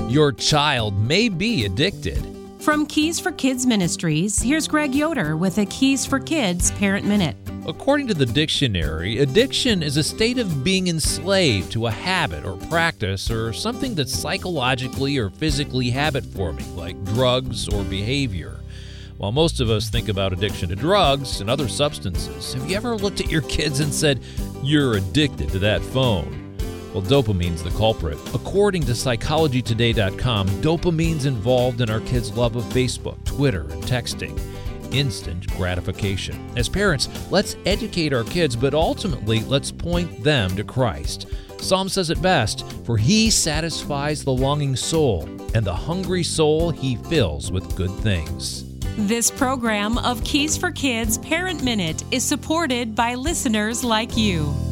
Your child may be addicted. From Keys for Kids Ministries, here's Greg Yoder with a Keys for Kids Parent Minute. According to the dictionary, addiction is a state of being enslaved to a habit or practice or something that's psychologically or physically habit-forming, like drugs or behavior. While most of us think about addiction to drugs and other substances, have you ever looked at your kids and said, "You're addicted to that phone"? Well, dopamine's the culprit. According to PsychologyToday.com, dopamine's involved in our kids' love of Facebook, Twitter, and texting. Instant gratification. As parents, let's educate our kids, but ultimately, let's point them to Christ. Psalm says it best, "For he satisfies the longing soul, and the hungry soul he fills with good things." This program of Keys for Kids Parent Minute is supported by listeners like you.